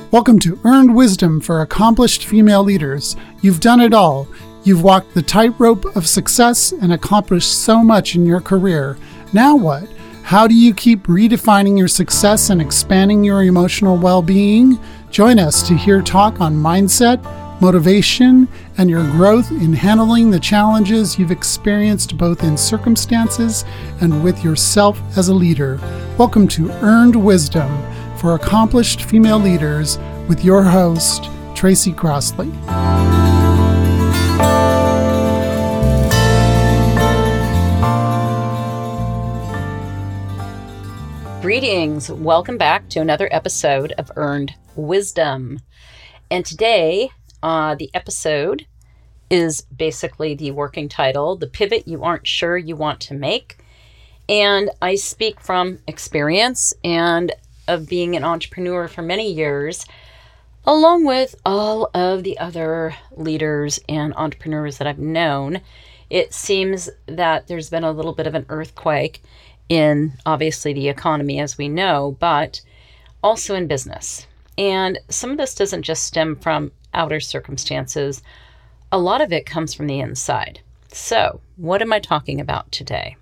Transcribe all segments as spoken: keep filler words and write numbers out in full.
Welcome to Earned Wisdom for Accomplished Female Leaders. You've done it all. You've walked the tightrope of success and accomplished so much in your career. Now what? How do you keep redefining your success and expanding your emotional well-being? Join us to hear talk on mindset, motivation, and your growth in handling the challenges you've experienced both in circumstances and with yourself as a leader. Welcome to Earned Wisdom for Accomplished Female Leaders with your host, Tracy Crossley. Greetings. Welcome back to another episode of Earned Wisdom. And today, uh, the episode is basically the working title, The Pivot You Aren't Sure You Want to Make. And I speak from experience and of being an entrepreneur for many years, along with all of the other leaders and entrepreneurs that I've known. It seems that there's been a little bit of an earthquake in, obviously, the economy, as we know, but also in business. And some of this doesn't just stem from outer circumstances. A lot of it comes from the inside. So, what am I talking about today?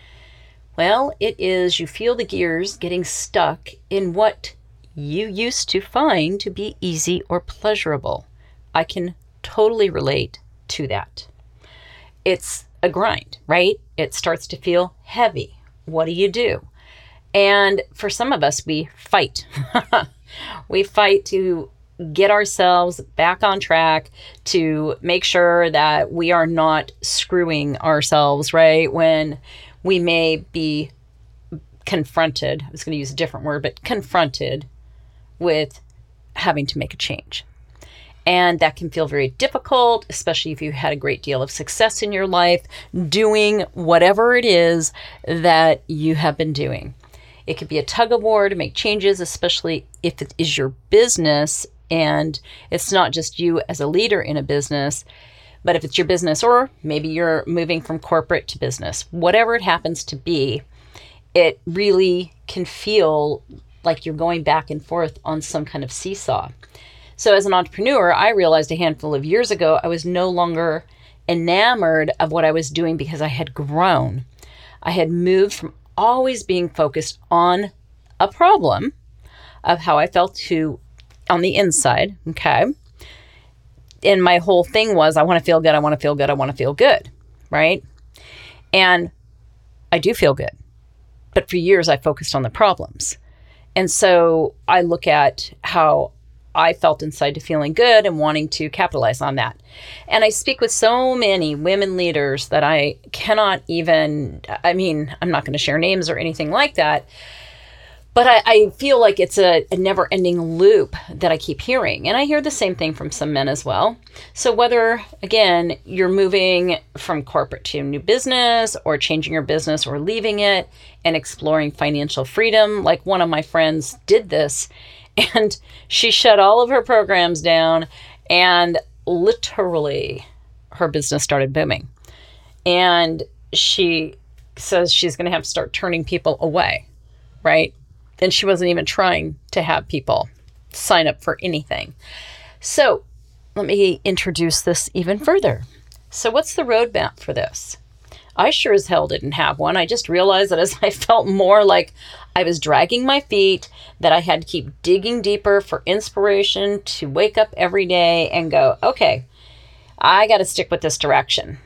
Well, it is you feel the gears getting stuck in what you used to find to be easy or pleasurable. I can totally relate to that. It's a grind, right? It starts to feel heavy. What do you do? And for some of us, we fight. We fight to get ourselves back on track, to make sure that we are not screwing ourselves, right? When we may be confronted, I was going to use a different word, but confronted with having to make a change. And that can feel very difficult, especially if you had a great deal of success in your life, doing whatever it is that you have been doing. It could be a tug of war to make changes, especially if it is your business and it's not just you as a leader in a business, but if it's your business, or maybe you're moving from corporate to business, whatever it happens to be, it really can feel like you're going back and forth on some kind of seesaw. So as an entrepreneur, I realized a handful of years ago, I was no longer enamored of what I was doing because I had grown. I had moved from always being focused on a problem of how I felt to on the inside, okay? And my whole thing was, I want to feel good, I want to feel good, I want to feel good, right? And I do feel good. But for years, I focused on the problems. And so I look at how I felt inside to feeling good and wanting to capitalize on that. And I speak with so many women leaders that I cannot even, I mean, I'm not going to share names or anything like that, but I, I feel like it's a, a never-ending loop that I keep hearing. And I hear the same thing from some men as well. So whether, again, you're moving from corporate to a new business or changing your business or leaving it and exploring financial freedom, like one of my friends did this, and she shut all of her programs down and literally her business started booming. And she says she's going to have to start turning people away, right? And she wasn't even trying to have people sign up for anything. So let me introduce this even further. So what's the roadmap for this? I sure as hell didn't have one. I just realized that as I felt more like I was dragging my feet, that I had to keep digging deeper for inspiration to wake up every day and go, okay, I got to stick with this direction.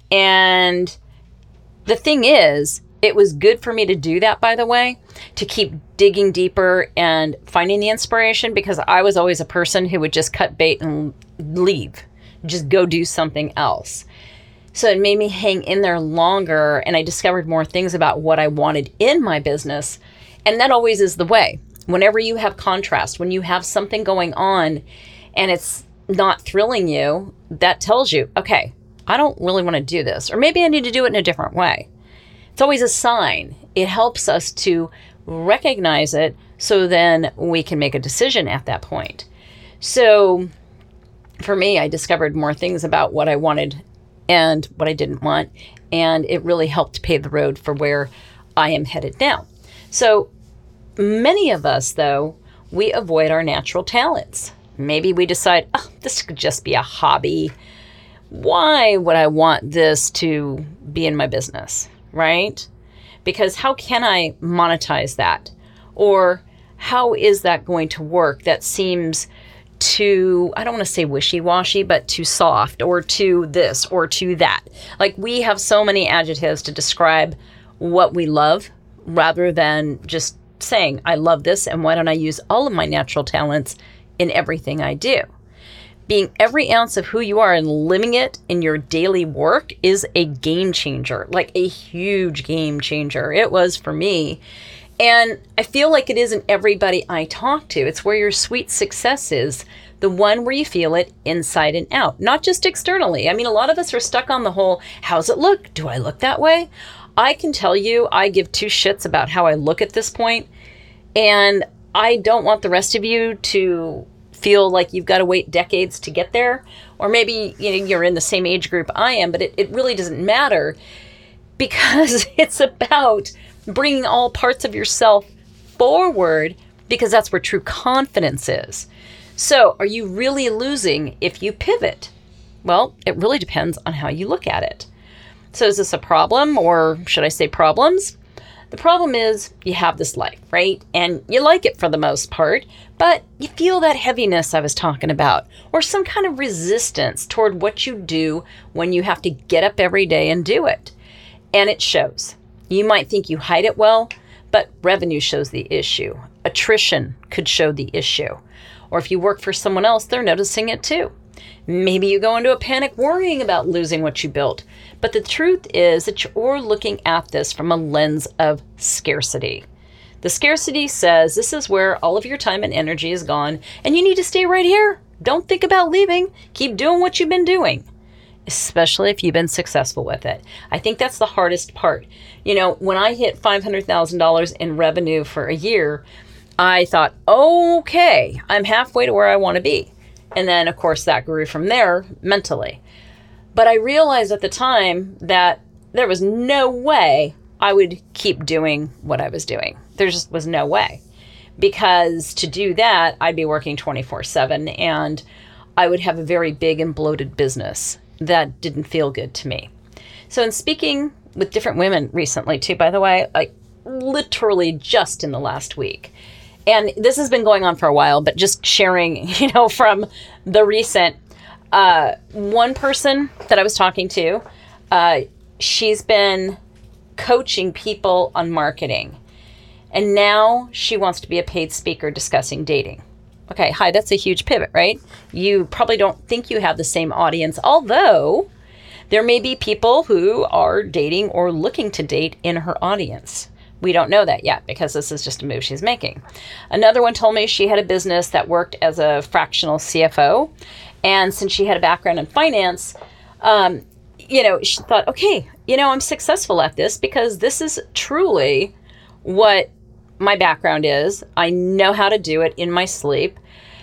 And the thing is, it was good for me to do that, by the way, to keep digging deeper and finding the inspiration, because I was always a person who would just cut bait and leave, just go do something else. So it made me hang in there longer, and I discovered more things about what I wanted in my business. And that always is the way. Whenever you have contrast, when you have something going on and it's not thrilling you, that tells you, okay, I don't really want to do this, or maybe I need to do it in a different way. It's always a sign. It helps us to recognize it so then we can make a decision at that point. So for me, I discovered more things about what I wanted and what I didn't want, and it really helped pave the road for where I am headed now. So many of us, though, we avoid our natural talents. Maybe we decide, oh, this could just be a hobby. Why would I want this to be in my business, right? Because how can I monetize that? Or how is that going to work? That seems too, I don't want to say wishy-washy, but too soft, or too this, or too that. Like, we have so many adjectives to describe what we love, rather than just saying, I love this, and why don't I use all of my natural talents in everything I do? Being every ounce of who you are and living it in your daily work is a game changer, like a huge game changer. It was for me. And I feel like it is in everybody I talk to. It's where your sweet success is, the one where you feel it inside and out, not just externally. I mean, a lot of us are stuck on the whole, how's it look? Do I look that way? I can tell you, I give two shits about how I look at this point, and I don't want the rest of you to feel like you've got to wait decades to get there. Or maybe, you know, you're in the same age group I am, but it, it really doesn't matter, because it's about bringing all parts of yourself forward, because that's where true confidence is. So are you really losing if you pivot? Well, it really depends on how you look at it. So is this a problem, or should I say problems? The problem is you have this life, right? And you like it for the most part, but you feel that heaviness I was talking about, or some kind of resistance toward what you do when you have to get up every day and do it. And it shows. You might think you hide it well, but revenue shows the issue. Attrition could show the issue. Or if you work for someone else, they're noticing it too. Maybe you go into a panic worrying about losing what you built. But the truth is that you're looking at this from a lens of scarcity. The scarcity says this is where all of your time and energy is gone, and you need to stay right here. Don't think about leaving. Keep doing what you've been doing, especially if you've been successful with it. I think that's the hardest part. You know, when I hit five hundred thousand dollars in revenue for a year, I thought, okay, I'm halfway to where I want to be. And then, of course, that grew from there mentally. But I realized at the time that there was no way I would keep doing what I was doing. There just was no way. Because to do that, I'd be working twenty-four seven, and I would have a very big and bloated business that didn't feel good to me. So in speaking with different women recently too, by the way, like literally just in the last week, and this has been going on for a while, but just sharing, you know, from the recent, uh, one person that I was talking to, uh, she's been coaching people on marketing, and now she wants to be a paid speaker discussing dating. Okay, hi, that's a huge pivot, right? You probably don't think you have the same audience, although there may be people who are dating or looking to date in her audience. We don't know that yet, because this is just a move she's making. Another one told me she had a business that worked as a fractional C F O. And since she had a background in finance, um, you know, she thought, okay, you know, I'm successful at this because this is truly what my background is. I know how to do it in my sleep.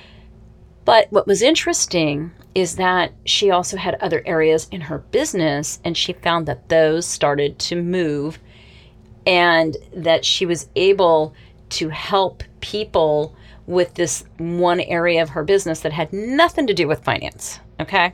But what was interesting is that she also had other areas in her business, and she found that those started to move, and that she was able to help people with this one area of her business that had nothing to do with finance, okay?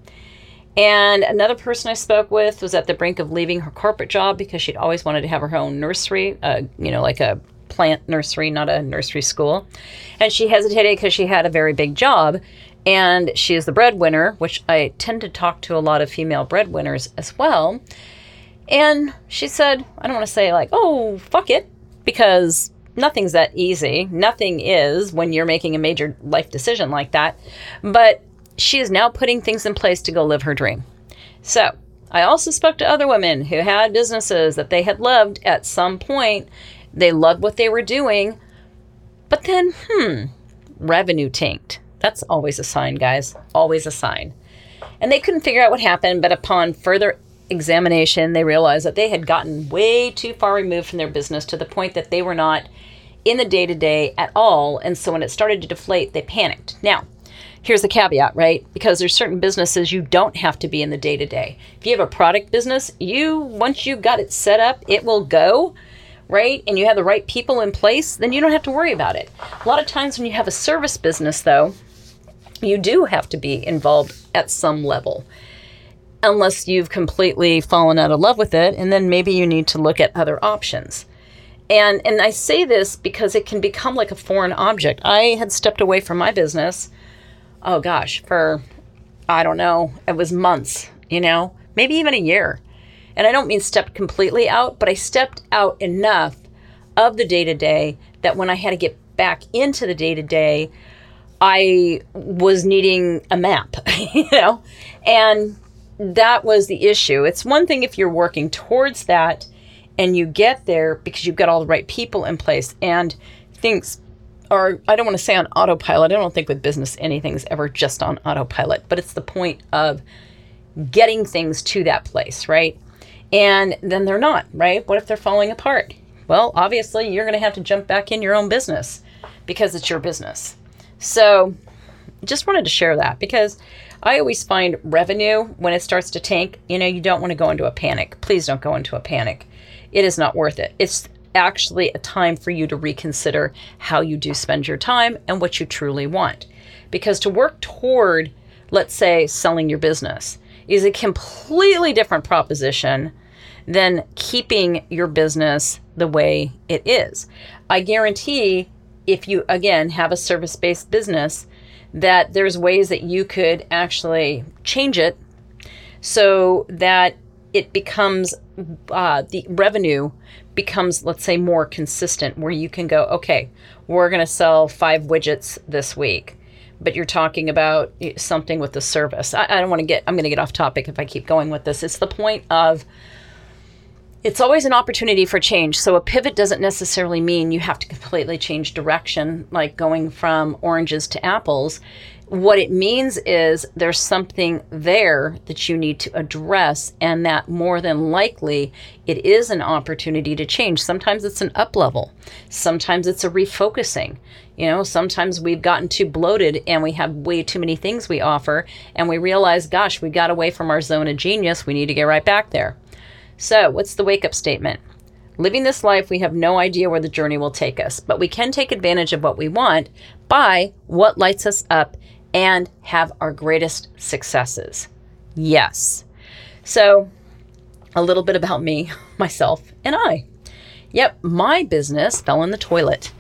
And another person I spoke with was at the brink of leaving her corporate job because she'd always wanted to have her own nursery, uh, you know, like a plant nursery, not a nursery school. And she hesitated because she had a very big job, and she is the breadwinner, which I tend to talk to a lot of female breadwinners as well. And she said, I don't want to say like, oh, fuck it, because nothing's that easy. Nothing is when you're making a major life decision like that. But she is now putting things in place to go live her dream. So I also spoke to other women who had businesses that they had loved at some point. They loved what they were doing. But then, hmm, revenue tanked. That's always a sign, guys. Always a sign. And they couldn't figure out what happened, but upon further examination, they realized that they had gotten way too far removed from their business to the point that they were not in the day-to-day at all. And so when it started to deflate, they panicked. Now, here's the caveat, right? Because there's certain businesses you don't have to be in the day-to-day. If you have a product business, you, once you've got it set up, it will go right? And you have the right people in place, then you don't have to worry about it. A lot of times when you have a service business, though, you do have to be involved at some level, unless you've completely fallen out of love with it, and then maybe you need to look at other options. And and I say this because it can become like a foreign object. I had stepped away from my business, oh gosh, for, I don't know, it was months, you know, maybe even a year. And I don't mean stepped completely out, but I stepped out enough of the day-to-day that when I had to get back into the day-to-day, I was needing a map, you know, and that was the issue. It's one thing if you're working towards that and you get there because you've got all the right people in place and things are, I don't want to say on autopilot. I don't think with business anything's ever just on autopilot, but it's the point of getting things to that place, right? And then they're not, right? What if they're falling apart? Well, obviously, you're going to have to jump back in your own business because it's your business. So just wanted to share that because I always find revenue, when it starts to tank, you know, you don't want to go into a panic. Please don't go into a panic. It is not worth it. It's actually a time for you to reconsider how you do spend your time and what you truly want. Because to work toward, let's say, selling your business is a completely different proposition than keeping your business the way it is. I guarantee if you, again, have a service-based business, that there's ways that you could actually change it so that it becomes, uh, the revenue becomes, let's say, more consistent, where you can go, okay, we're going to sell five widgets this week. But you're talking about something with the service. I, I don't want to get, I'm going to get off topic if I keep going with this. It's the point of, it's always an opportunity for change. So a pivot doesn't necessarily mean you have to completely change direction, like going from oranges to apples. What it means is there's something there that you need to address, and that more than likely it is an opportunity to change. Sometimes it's an up level. Sometimes it's a refocusing. You know, sometimes we've gotten too bloated and we have way too many things we offer, and we realize, gosh, we got away from our zone of genius. We need to get right back there. So what's the wake-up statement? Living this life, we have no idea where the journey will take us, but we can take advantage of what we want by what lights us up and have our greatest successes. Yes. So a little bit about me, myself, and I. Yep, my business fell in the toilet,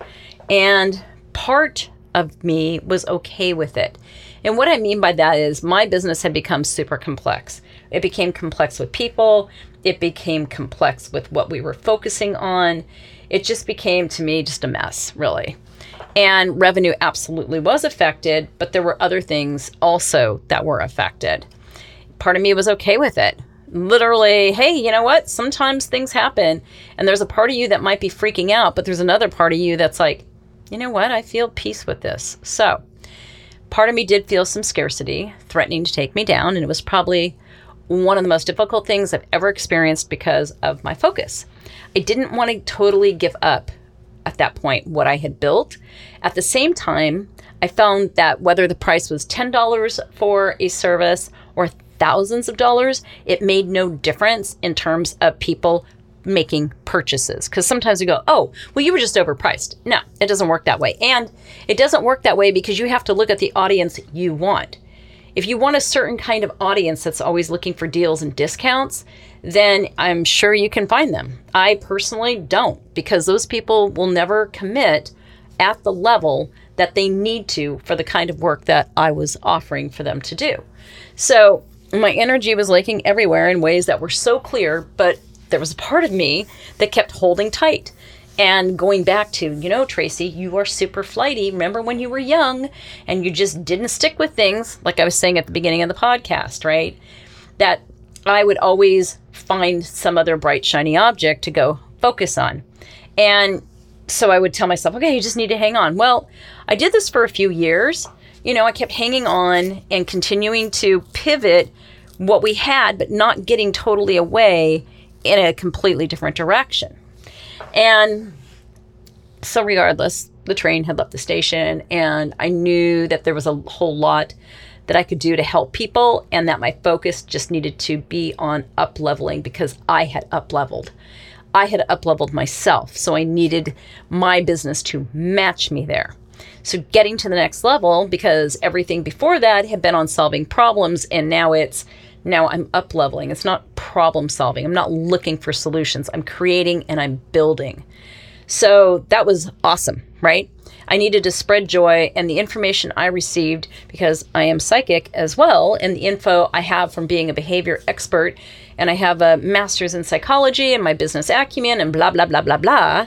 and part of me was okay with it. And what I mean by that is my business had become super complex. It became complex with people. It became complex with what we were focusing on. It just became, to me, just a mess, really. And revenue absolutely was affected, but there were other things also that were affected. Part of me was okay with it. Literally, hey, you know what? Sometimes things happen, and there's a part of you that might be freaking out, but there's another part of you that's like, you know what? I feel peace with this. So part of me did feel some scarcity threatening to take me down, and it was probably one of the most difficult things I've ever experienced because of my focus. I didn't want to totally give up at that point what I had built. At the same time, I found that whether the price was ten dollars for a service or thousands of dollars, it made no difference in terms of people making purchases. Because sometimes we go, oh, well, you were just overpriced. No, it doesn't work that way. And it doesn't work that way because you have to look at the audience you want. If you want a certain kind of audience that's always looking for deals and discounts, then I'm sure you can find them. I personally don't, because those people will never commit at the level that they need to for the kind of work that I was offering for them to do. So my energy was leaking everywhere in ways that were so clear, but there was a part of me that kept holding tight. And going back to, you know, Tracy, you are super flighty. Remember when you were young and you just didn't stick with things, like I was saying at the beginning of the podcast, right? That I would always find some other bright, shiny object to go focus on. And so I would tell myself, okay, you just need to hang on. Well, I did this for a few years. You know, I kept hanging on and continuing to pivot what we had, but not getting totally away in a completely different direction. And so regardless, the train had left the station, and I knew that there was a whole lot that I could do to help people, and that my focus just needed to be on up leveling because I had up leveled. I had up-leveled myself. So I needed my business to match me there. So getting to the next level, because everything before that had been on solving problems, and now it's, now I'm up-leveling. It's not problem solving. I'm not looking for solutions. I'm creating and I'm building. So that was awesome, right? I needed to spread joy, and the information I received, because I am psychic as well, and the info I have from being a behavior expert, and I have a master's in psychology and my business acumen and blah, blah, blah, blah, blah,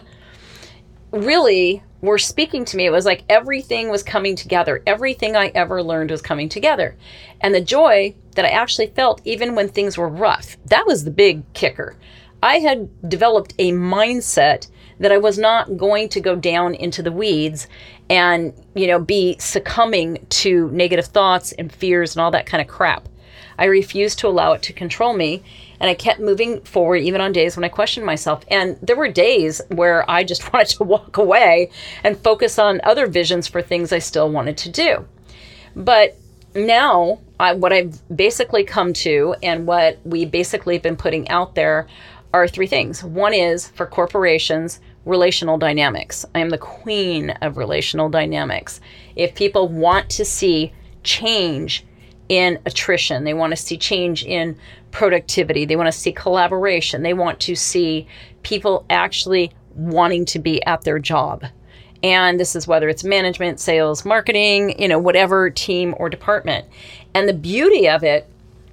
really were speaking to me. It was like everything was coming together. Everything I ever learned was coming together. And the joy that I actually felt, even when things were rough, that was the big kicker. I had developed a mindset that I was not going to go down into the weeds and, you know, be succumbing to negative thoughts and fears and all that kind of crap. I refused to allow it to control me, and I kept moving forward even on days when I questioned myself. And there were days where I just wanted to walk away and focus on other visions for things I still wanted to do. But now, I, what I've basically come to, and what we basically have been putting out there, are three things. One is for corporations, relational dynamics. I am the queen of relational dynamics. If people want to see change in attrition, they want to see change in productivity, they want to see collaboration, they want to see people actually wanting to be at their job. And this is whether it's management, sales, marketing, you know, whatever team or department. And the beauty of it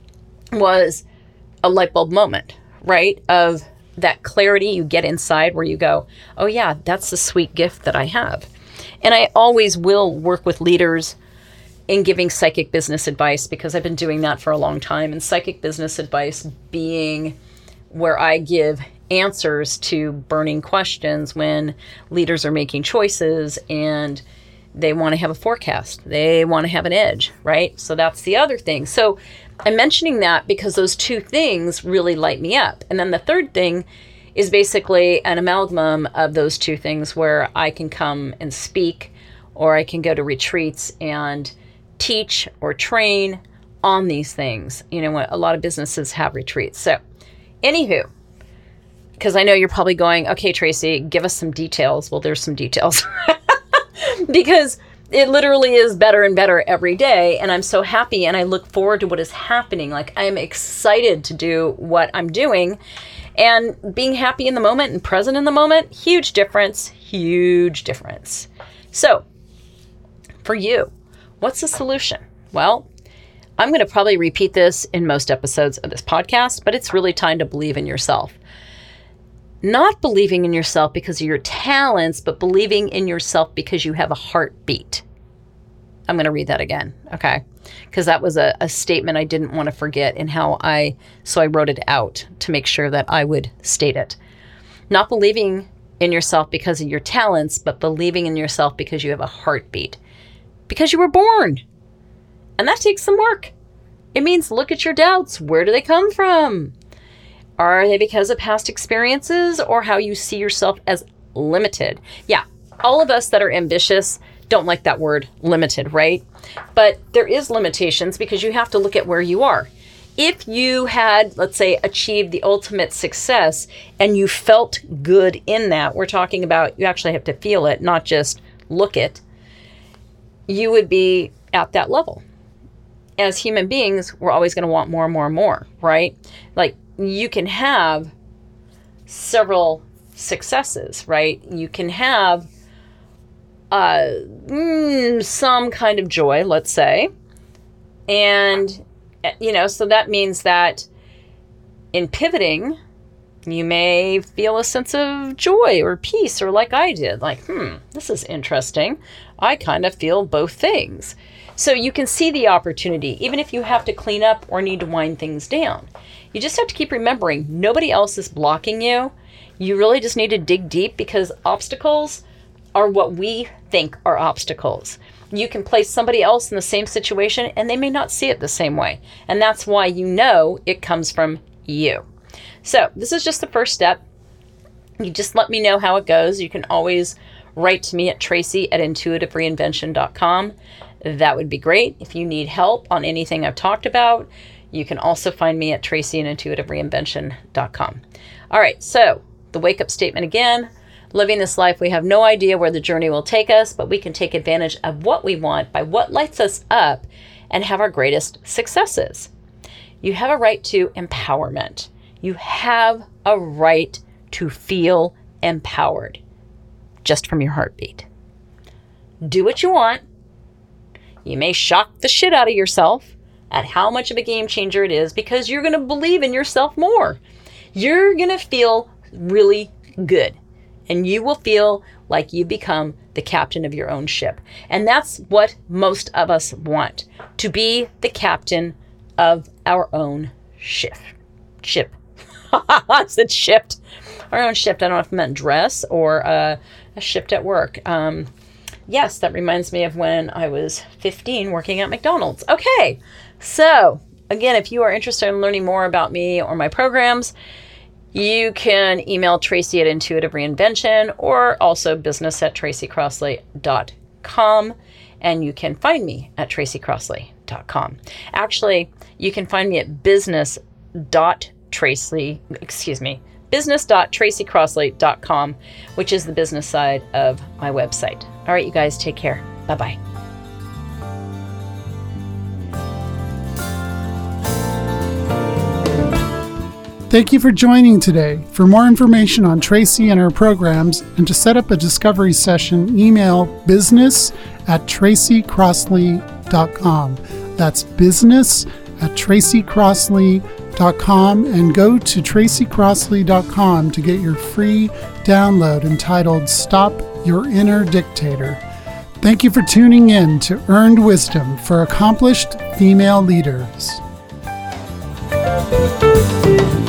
was a light bulb moment, right? Of that clarity you get inside where you go, oh yeah, that's the sweet gift that I have. And I always will work with leaders in giving psychic business advice, because I've been doing that for a long time. And psychic business advice being where I give answers to burning questions when leaders are making choices and they want to have a forecast. They want to have an edge, right? So that's the other thing. So I'm mentioning that because those two things really light me up. And then the third thing is basically an amalgam of those two things, where I can come and speak, or I can go to retreats and teach or train on these things. You know, a lot of businesses have retreats. So anywho, because I know you're probably going, okay, Tracy, give us some details. Well, there's some details because it literally is better and better every day. And I'm so happy, and I look forward to what is happening. Like, I'm excited to do what I'm doing, and being happy in the moment and present in the moment. Huge difference, huge difference. So for you, what's the solution? Well, I'm going to probably repeat this in most episodes of this podcast, but it's really time to believe in yourself. Not believing in yourself because of your talents, but believing in yourself because you have a heartbeat. I'm going to read that again, okay? Because that was a, a statement I didn't want to forget, and how I, so I wrote it out to make sure that I would state it. Not believing in yourself because of your talents, but believing in yourself because you have a heartbeat. Because you were born. And that takes some work. It means look at your doubts. Where do they come from? Are they because of past experiences, or how you see yourself as limited? Yeah, all of us that are ambitious don't like that word limited, right? But there is limitations, because you have to look at where you are. If you had, let's say, achieved the ultimate success and you felt good in that, we're talking about you actually have to feel it, not just look it, you would be at that level. As human beings, we're always going to want more and more and more, right? Like, you can have several successes, right? You can have uh, mm, some kind of joy, let's say. And, you know, so that means that in pivoting, you may feel a sense of joy or peace, or like I did, like, hmm, this is interesting. I kind of feel both things. So you can see the opportunity, even if you have to clean up or need to wind things down. You just have to keep remembering nobody else is blocking you. You really just need to dig deep, because obstacles are what we think are obstacles. You can place somebody else in the same situation and they may not see it the same way. And that's why you know it comes from you. So this is just the first step. You just let me know how it goes. You can always write to me at Tracy at intuitive reinvention dot com. That would be great. If you need help on anything I've talked about, you can also find me at Tracy at intuitive reinvention dot com. All right, so the wake-up statement again. Living this life, we have no idea where the journey will take us, but we can take advantage of what we want by what lights us up and have our greatest successes. You have a right to empowerment. You have a right to feel empowered just from your heartbeat. Do what you want. You may shock the shit out of yourself at how much of a game changer it is because you're going to believe in yourself more. You're going to feel really good. And you will feel like you become the captain of your own ship. And that's what most of us want, to be the captain of our own ship. Ship. I said shipped. Our own ship. I don't know if I meant dress or uh, a shipped at work. Um, yes, that reminds me of when I was fifteen working at McDonald's. Okay, so again, if you are interested in learning more about me or my programs, you can email Tracy at Intuitive Reinvention or also business at tracy crossley dot com. And you can find me at tracy crossley dot com. Actually, you can find me at business dot tracy, excuse me, business dot tracy crossley dot com, which is the business side of my website. All right, you guys, take care. Bye-bye. Thank you for joining today. For more information on Tracy and her programs and to set up a discovery session, email business at tracy crossley dot com. That's business at tracy crossley dot com and go to tracy crossley dot com to get your free download entitled Stop Your Inner Dictator. Thank you for tuning in to Earned Wisdom for Accomplished Female Leaders.